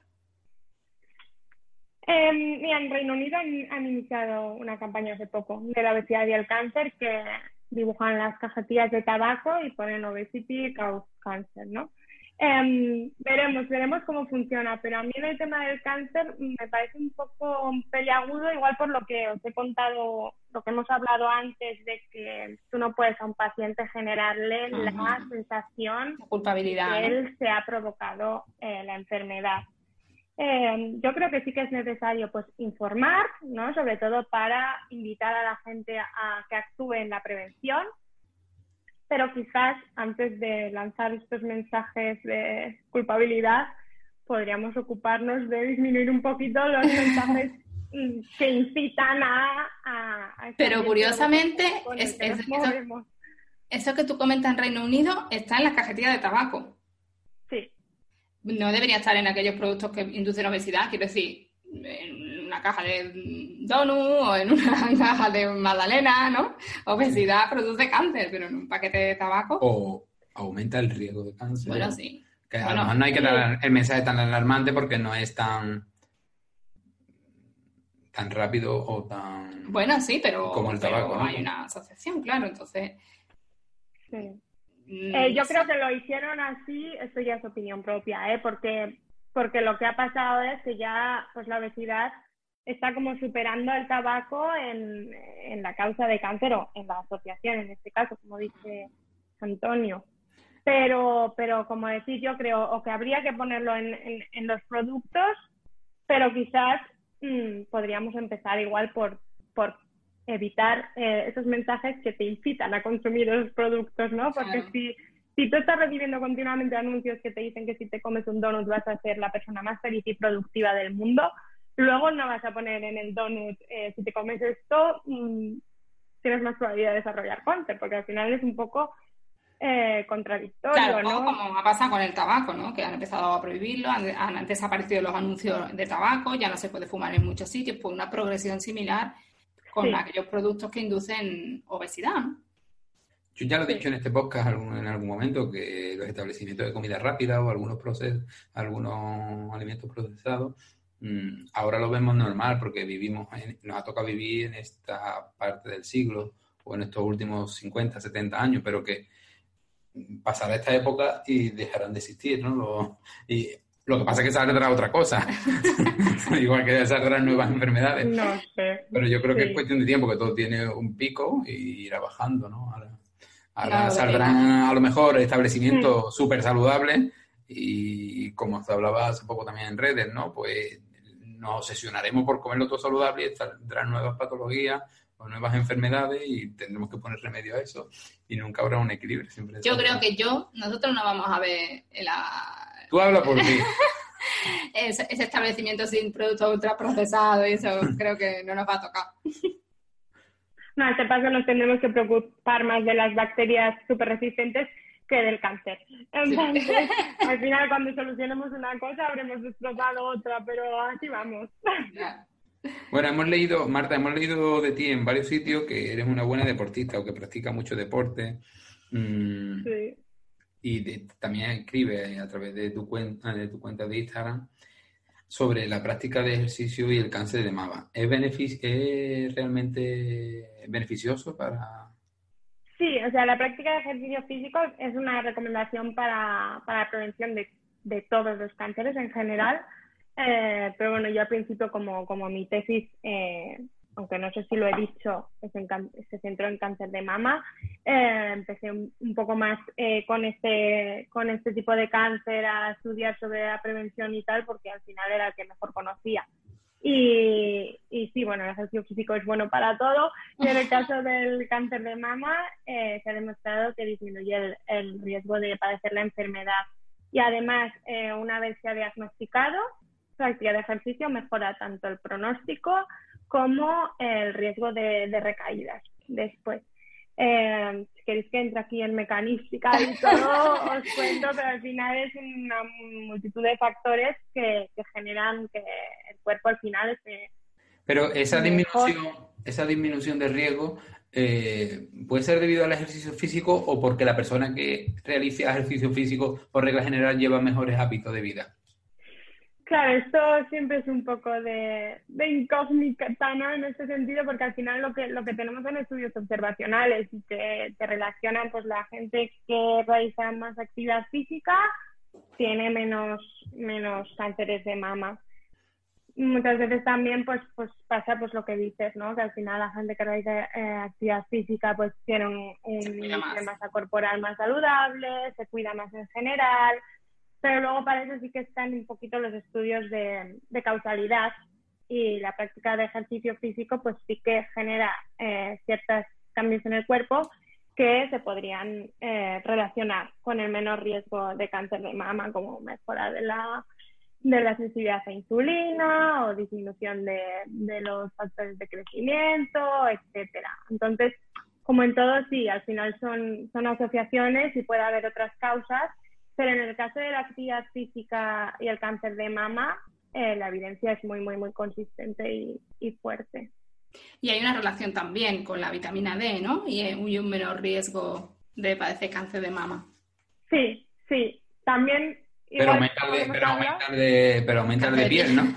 Eh, mira, en Reino Unido han, han iniciado una campaña hace poco de la obesidad y el cáncer que dibujan las cajetillas de tabaco y ponen obesity cause cancer, ¿no? Eh, veremos, veremos cómo funciona, pero a mí en el tema del cáncer me parece un poco peliagudo, igual por lo que os he contado, lo que hemos hablado antes de que tú no puedes a un paciente generarle uh-huh. la sensación la culpabilidad, que ¿no? él se ha provocado eh, la enfermedad. Eh, yo creo que sí que es necesario pues informar, ¿no? Sobre todo para invitar a la gente a, a que actúe en la prevención, pero quizás antes de lanzar estos mensajes de culpabilidad podríamos ocuparnos de disminuir un poquito los mensajes que incitan a... a, a pero curiosamente, es, es, es, eso, eso que tú comentas en Reino Unido está en las cajetillas de tabaco. Sí. No debería estar en aquellos productos que inducen obesidad, quiero decir, en una caja de donut o en una caja de magdalena, ¿no? Obesidad produce cáncer, pero en un paquete de tabaco... O aumenta el riesgo de cáncer. Bueno, sí. Que a bueno, lo mejor no hay que dar el mensaje tan alarmante porque no es tan tan rápido o tan... Bueno, sí, pero, como el tabaco, pero ¿no? hay una asociación, claro, entonces... Sí. Eh, yo creo que lo hicieron así, esto ya es opinión propia, ¿eh? Porque, porque lo que ha pasado es que ya pues la obesidad está como superando al tabaco en, en la causa de cáncer o en la asociación, en este caso, como dice Antonio. Pero, pero como decís, yo creo o que habría que ponerlo en, en, en los productos, pero quizás mmm, podríamos empezar igual por... por evitar eh, esos mensajes que te incitan a consumir esos productos, ¿no? Porque claro. si, si tú estás recibiendo continuamente anuncios que te dicen que si te comes un donut vas a ser la persona más feliz y productiva del mundo, luego no vas a poner en el donut, eh, si te comes esto, mmm, tienes más probabilidad de desarrollar cáncer, porque al final es un poco eh, contradictorio, claro, ¿no? Como ha pasado con el tabaco, ¿no? Que han empezado a prohibirlo, han, han desaparecido los anuncios de tabaco, ya no se puede fumar en muchos sitios, pues una progresión similar con Sí. aquellos productos que inducen obesidad, ¿no? Yo ya lo he Sí. dicho en este podcast algún- en algún momento que los establecimientos de comida rápida o algunos proces- algunos alimentos procesados, mmm, ahora lo vemos normal porque vivimos en- nos ha tocado vivir en esta parte del siglo o en estos últimos cincuenta, setenta años, pero que pasará esta época y dejarán de existir, ¿no? Lo, y lo que pasa es que saldrá otra cosa, igual que saldrán nuevas enfermedades. No sé. Pero yo creo que Sí. es cuestión de tiempo, que todo tiene un pico y irá bajando, ¿no? Ahora, ahora Claro, saldrán a lo mejor establecimientos súper saludables y como se hablaba hace poco también en redes, ¿no? Pues nos obsesionaremos por comerlo todo saludable y saldrán nuevas patologías o nuevas enfermedades y tendremos que poner remedio a eso y nunca habrá un equilibrio. Siempre Yo saldrá. creo que yo, nosotros no vamos a ver la, Tú habla por ti. ese, ese establecimiento sin productos ultraprocesados y eso creo que no nos va a tocar. No, a este paso nos tendremos que preocupar más de las bacterias súper resistentes que del cáncer. Entonces, al final, cuando solucionemos una cosa, habremos destrozado otra, pero así vamos. Ya. Bueno, hemos leído, Marta, hemos leído de ti en varios sitios que eres una buena deportista o que practicas mucho deporte. Mm, Sí. y de- también escribe a través de tu cuenta de tu cuenta de Instagram sobre la práctica de ejercicio y el cáncer de mama. ¿Es, benefic- es realmente beneficioso para...? Sí, o sea, la práctica de ejercicio físico es una recomendación para, para la prevención de, de todos los cánceres en general. Eh, pero bueno, yo al principio, como, como mi tesis, eh, aunque no sé si lo he dicho, es en can- se centró en cáncer de mama, eh, empecé un, un poco más eh, con, este, con este tipo de cáncer a estudiar sobre la prevención y tal, porque al final era el que mejor conocía. Y, y sí, bueno, el ejercicio físico es bueno para todo. Y en el caso del cáncer de mama, eh, se ha demostrado que disminuye el, el riesgo de padecer la enfermedad. Y además, eh, una vez se ha diagnosticado, la actividad de ejercicio mejora tanto el pronóstico como el riesgo de, de recaídas después. Eh, si queréis que entre aquí en mecanística y todo, os cuento, pero al final es una multitud de factores que, que generan que el cuerpo al final esté Pero esa mejor. disminución, esa disminución de riesgo eh, puede ser debido al ejercicio físico o porque la persona que realiza ejercicio físico, por regla general, lleva mejores hábitos de vida. Claro, esto siempre es un poco de, de incógnita, ¿no? En este sentido, porque al final lo que, lo que tenemos son estudios observacionales y que, que relacionan, pues la gente que realiza más actividad física tiene menos, menos cánceres de mama. Muchas veces también pues, pues pasa pues lo que dices, ¿no? Que al final la gente que realiza eh, actividad física pues tiene un, un índice de masa corporal más saludable, se cuida más en general. Pero luego para eso sí que están un poquito los estudios de, de causalidad y la práctica de ejercicio físico pues sí que genera eh, ciertos cambios en el cuerpo que se podrían eh, relacionar con el menor riesgo de cáncer de mama, como mejora de la, de la sensibilidad a insulina o disminución de, de los factores de crecimiento, etcétera. Entonces, como en todo, sí, al final son, son asociaciones y puede haber otras causas. Pero en el caso de la actividad física y el cáncer de mama, eh, la evidencia es muy, muy, muy consistente y, y fuerte. Y hay una relación también con la vitamina D, ¿no? Y, y un menor riesgo de padecer cáncer de mama. Sí, sí. También... Pero aumenta el de, pero aumenta el de, pero aumenta el de piel, ¿no?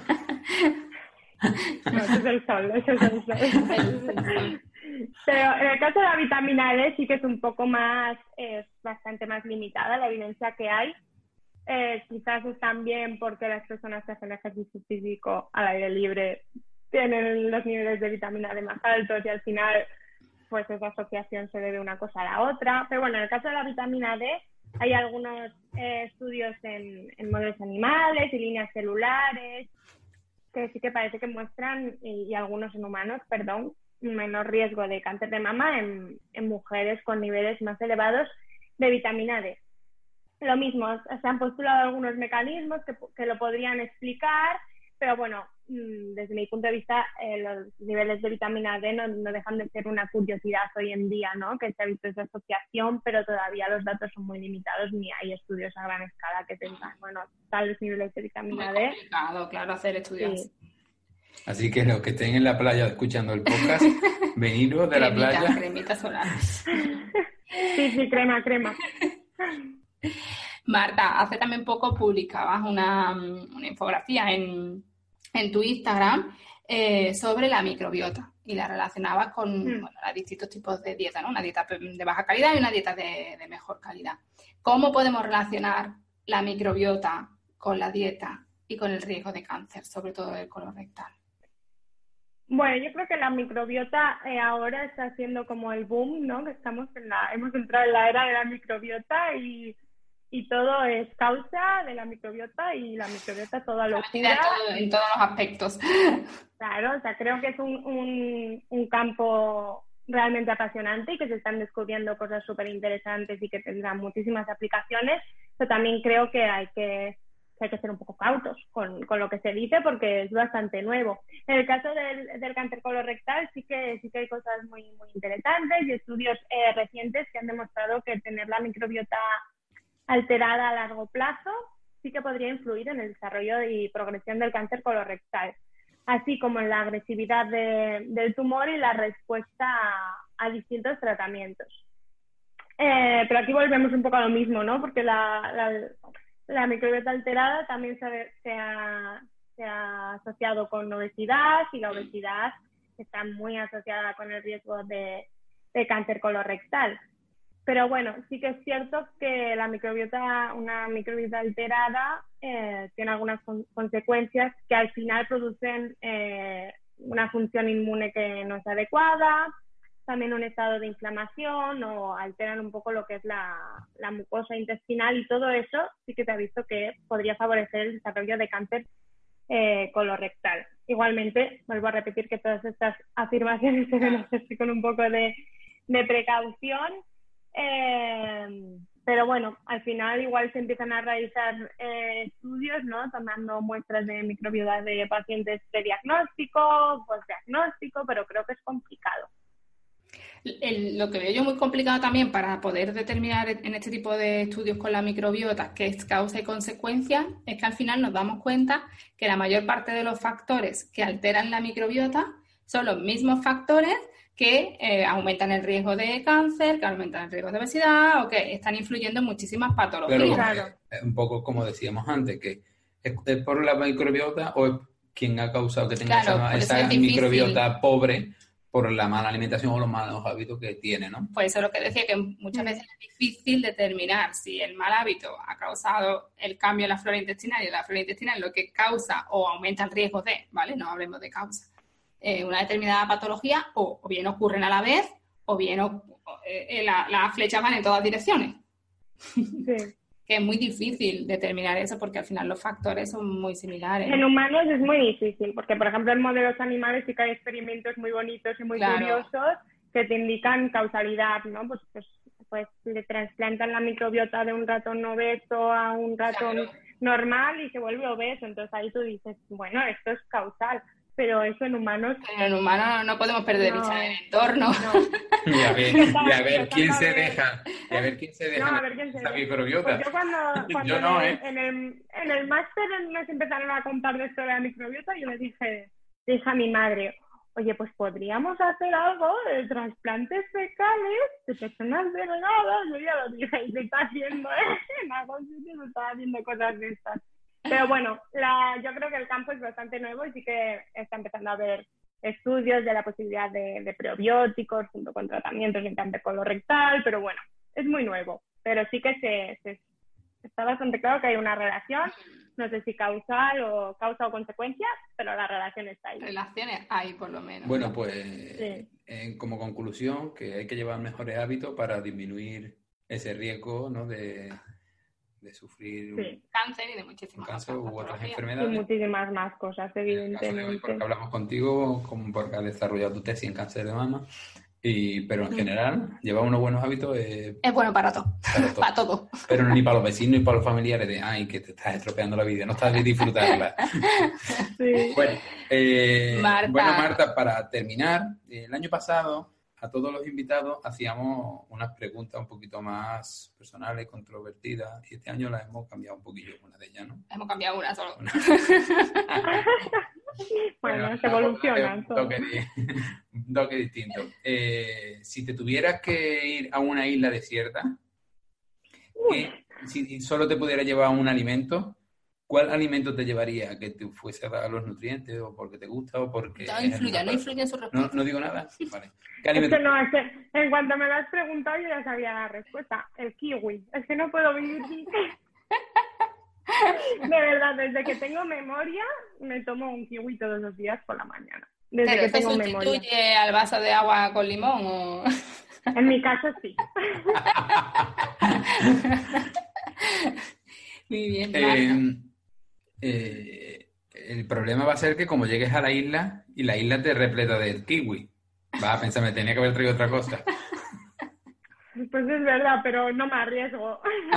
No, ese es el sol, ese es el sol. Pero en el caso de la vitamina D sí que es un poco más, es bastante más limitada la evidencia que hay. Eh, quizás es también porque las personas que hacen ejercicio físico al aire libre tienen los niveles de vitamina D más altos y al final pues esa asociación se debe una cosa a la otra. Pero bueno, en el caso de la vitamina D hay algunos eh, estudios en, en modelos animales y líneas celulares que sí que parece que muestran, y, y algunos en humanos, perdón, un menor riesgo de cáncer de mama en, en mujeres con niveles más elevados de vitamina D. Lo mismo, se han postulado algunos mecanismos que, que lo podrían explicar, pero bueno, desde mi punto de vista, eh, los niveles de vitamina D no, no dejan de ser una curiosidad hoy en día, ¿no? Que se ha visto esa asociación, pero todavía los datos son muy limitados, ni hay estudios a gran escala que tengan, bueno, tales niveles de vitamina muy D. Es complicado, claro, hacer estudios. Sí. Así que los que estén en la playa escuchando el podcast, veniros de la Cremita, playa. cremita solar. Sí, sí, crema, crema. Marta, hace también poco publicabas una, una infografía en, en tu Instagram eh, sobre la microbiota y la relacionabas con Mm. bueno, los distintos tipos de dieta, ¿no? Una dieta de baja calidad y una dieta de, de mejor calidad. ¿Cómo podemos relacionar la microbiota con la dieta y con el riesgo de cáncer, sobre todo del colon rectal? Bueno, yo creo que la microbiota eh, ahora está haciendo como el boom, ¿no? Que estamos en la, hemos entrado en la era de la microbiota y, y todo es causa de la microbiota y la microbiota toda La locura. medida en, todo- en todos los aspectos. Claro, o sea, creo que es un, un, un campo realmente apasionante y que se están descubriendo cosas súper interesantes y que tendrán muchísimas aplicaciones, pero también creo que hay que, que hay que ser un poco cautos con, con lo que se dice porque es bastante nuevo. En el caso del, del cáncer colorectal sí que, sí que hay cosas muy, muy interesantes y estudios eh, recientes que han demostrado que tener la microbiota alterada a largo plazo sí que podría influir en el desarrollo y progresión del cáncer colorectal, así como en la agresividad de, del tumor y la respuesta a, a distintos tratamientos. Eh, pero aquí volvemos un poco a lo mismo, ¿no? Porque la, la, la microbiota alterada también se, se, ha, se ha asociado con obesidad y la obesidad está muy asociada con el riesgo de, de cáncer colorectal. Pero bueno, sí que es cierto que la microbiota, una microbiota alterada eh, tiene algunas con- consecuencias que al final producen eh, una función inmune que no es adecuada, también un estado de inflamación o alteran un poco lo que es la, la mucosa intestinal y todo eso sí que te ha visto que podría favorecer el desarrollo de cáncer eh, colorectal. Igualmente, vuelvo a repetir que todas estas afirmaciones se deben hacer con un poco de, de precaución. Eh, pero bueno, al final igual se empiezan a realizar eh, estudios, ¿no? Tomando muestras de microbiota de pacientes prediagnóstico, postdiagnóstico, pero creo que es complicado. El- lo que veo yo muy complicado también para poder determinar en este tipo de estudios con la microbiota qué es causa y consecuencia es que al final nos damos cuenta que la mayor parte de los factores que alteran la microbiota son los mismos factores que eh, aumentan el riesgo de cáncer, que aumentan el riesgo de obesidad o que están influyendo en muchísimas patologías. Claro, Claro. es un poco como decíamos antes, que es, es por la microbiota o es quien ha causado que tenga Claro, esa, por eso esa es difícil. microbiota pobre por la mala alimentación o los malos hábitos que tiene, ¿no? Pues eso es lo que decía, que muchas veces es difícil determinar si el mal hábito ha causado el cambio en la flora intestinal y la flora intestinal lo que causa o aumenta el riesgo de, ¿vale? No hablemos de causa. Eh, una determinada patología o, o bien ocurren a la vez o bien o, o, eh, la- las flechas van en todas direcciones. Sí. Que es muy difícil determinar eso porque al final los factores son muy similares. En humanos es muy difícil, porque por ejemplo en modelos animales sí que hay experimentos muy bonitos y muy Claro. curiosos que te indican causalidad, ¿no? Pues, pues, pues le trasplantan la microbiota de un ratón obeso a un ratón Claro. normal y se vuelve obeso, entonces ahí tú dices, bueno, esto es causal, pero eso en humanos Pero en humanos no, no podemos perder de No. vista el entorno. no. Y a ver, y a ver Exacto, quién se a ver. deja, y a ver quién se deja No, a ver quién se esa deja. microbiota. Pues yo cuando, cuando Yo no, en, el, ¿eh? en el, en el máster nos empezaron a contar de esto de la microbiota, yo le dije, dije a mi madre, oye, pues podríamos hacer algo de trasplantes fecales de personas delgadas. Yo ya lo dije, y se está haciendo, ¿eh? En algún sitio se están haciendo cosas de estas. Pero bueno, la, yo creo que el campo es bastante nuevo y sí que está empezando a haber estudios de la posibilidad de, de prebióticos junto con tratamientos en cáncer colorectal, pero bueno, es muy nuevo. Pero sí que se, se está bastante claro que hay una relación, no sé si causal o causa o consecuencia, pero la relación está ahí. Relaciones hay, por lo menos. Bueno, pues Sí. eh, como conclusión, que hay que llevar mejores hábitos para disminuir ese riesgo, ¿no? de, de sufrir un- Sí, Cáncer y de un muchísimas cáncer otras u otras patologías. y enfermedades. muchísimas más cosas, En el caso de hoy, evidentemente. porque hablamos contigo, como porque has desarrollado tu tesis en cáncer de mama. Y, pero en general, llevar unos buenos hábitos es... Es bueno para todo. Para todo. Para todo. Pero ni para los vecinos ni para los familiares de, ay, que te estás estropeando la vida, no estás de disfrutarla. Sí. Bueno, eh, Marta. bueno, Marta, para terminar, el año pasado a todos los invitados hacíamos unas preguntas un poquito más personales, controvertidas, y este año las hemos cambiado un poquillo, una de ellas, ¿no? Hemos cambiado una solo. Bueno, se evoluciona Un todo. toque, un toque distinto. Eh, si te tuvieras que ir a una isla desierta, que, si solo te pudiera llevar un alimento, ¿cuál alimento te llevaría? ¿Que te fuese a dar los nutrientes o porque te gusta o porque... No es influye, el- no influye en su No, respuesta. no digo nada. Vale. ¿Qué Es alimento? que no, es que en cuanto me lo has preguntado yo ya sabía la respuesta. El kiwi. Es que no puedo vivir sin... De verdad, desde que tengo memoria me tomo un kiwi todos los días por la mañana. Desde Pero que ¿eso tengo sustituye memoria. al vaso de agua con limón o...? En mi caso sí. Muy bien, Marta. Eh, eh, el problema va a ser que como llegues a la isla y la isla te repleta de kiwi, vas a pensar, me tenía que haber traído otra cosa. Pues es verdad, pero no me arriesgo.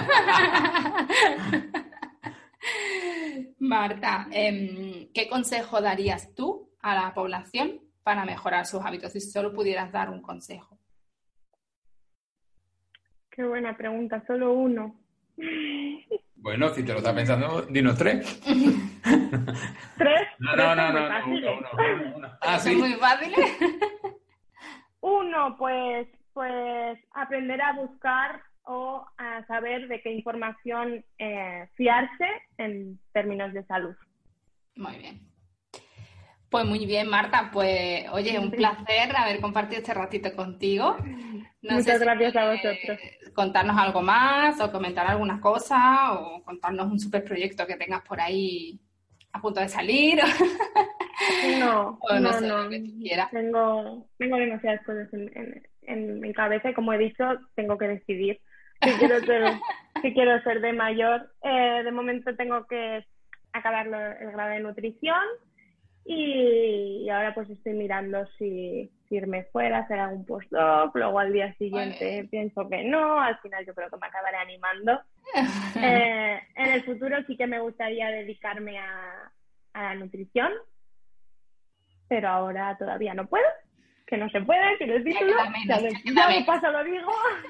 Marta, em, ¿qué consejo darías tú a la población para mejorar sus hábitos? Si solo pudieras dar un consejo. Qué buena pregunta, solo uno. Bueno, si te lo estás pensando, dinos tres. ¿Tres? No, Tres no, no, son muy no, no, fáciles. uno, uno, uno. Ah, ¿Son sí. muy fáciles? Uno, pues, pues aprender a buscar o a saber de qué información eh, fiarse en términos de salud. Muy bien. Pues muy bien, Marta. Pues, oye, un placer haber compartido este ratito contigo. No Muchas sé si gracias a quieres vosotros. contarnos algo más o comentar alguna cosa o contarnos un super proyecto que tengas por ahí a punto de salir. No, O no no, sé, no. lo que tú quieras. Tengo, tengo demasiadas cosas en, en, en mi cabeza y como he dicho, tengo que decidir si quiero ser, si quiero ser de mayor. Eh, de momento tengo que acabar lo- el grado de nutrición y, y ahora pues estoy mirando si, si irme fuera, hacer algún postdoc, luego al día siguiente bien. pienso que no, al final yo creo que me acabaré animando. Eh, en el futuro sí que me gustaría dedicarme a, a la nutrición, pero ahora todavía no puedo, que no se puede, que no es título, queda menos, ya, de, ya queda ya de menos. paso lo digo,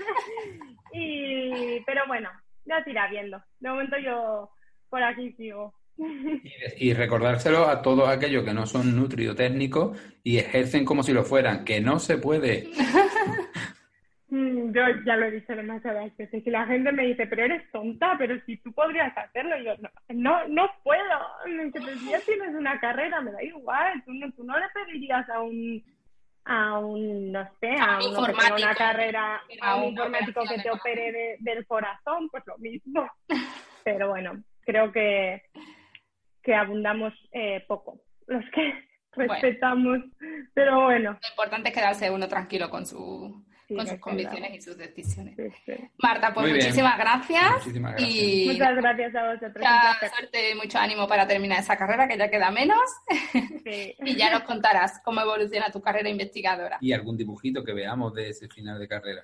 y, pero bueno, ya se irá viendo. De momento yo por aquí sigo. Y, y recordárselo a todos aquellos que no son nutriotécnicos y ejercen como si lo fueran, que no se puede. Mm, Yo ya lo he dicho demasiadas veces, que la gente me dice, pero eres tonta, pero si tú podrías hacerlo. Y yo, no, no, no puedo. Que pues, si ya tienes una carrera, me da igual. Tú no, tú no le pedirías a un, a un, no sé, a, A un uno que tenga una informático, carrera, a a un una informático que operación te de opere de- del corazón, pues lo mismo. Pero bueno, creo que, que abundamos eh, poco los que respetamos. Pero bueno, Lo importante es quedarse uno tranquilo con, su, sí, con es sus verdad. convicciones y sus decisiones. Sí, sí. Marta, pues Muy bien. muchísimas gracias. Muchísimas gracias. Y Muchas gracias a vosotros. un mucha placer. suerte y mucho ánimo para terminar esa carrera, que ya queda menos. Sí. Y ya nos contarás cómo evoluciona tu carrera investigadora. Y algún dibujito que veamos de ese final de carrera.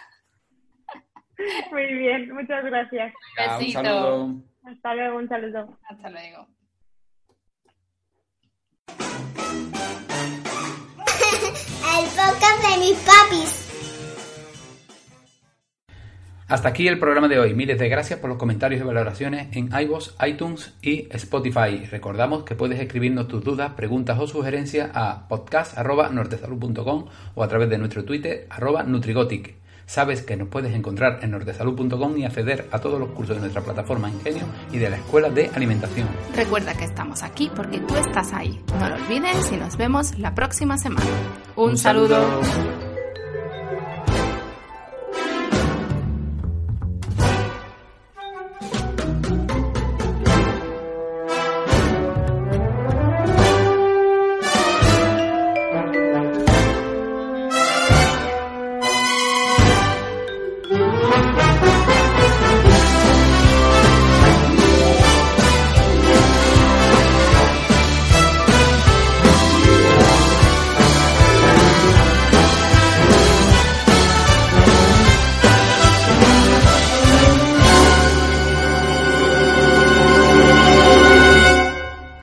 Muy bien, muchas gracias. Venga, un Besito. saludo. Hasta luego, un saludo. Hasta luego. El podcast de mis papis. Hasta aquí el programa de hoy. Miles de gracias por los comentarios y valoraciones en iVoox, iTunes y Spotify. Recordamos que puedes escribirnos tus dudas, preguntas o sugerencias a podcast arroba nortesalud punto com o a través de nuestro Twitter arroba nutrigotic. Sabes que nos puedes encontrar en nortesalud punto com y acceder a todos los cursos de nuestra plataforma Ingenio y de la Escuela de Alimentación. Recuerda que estamos aquí porque tú estás ahí. No lo olvides y nos vemos la próxima semana. Un, saludo. saludo.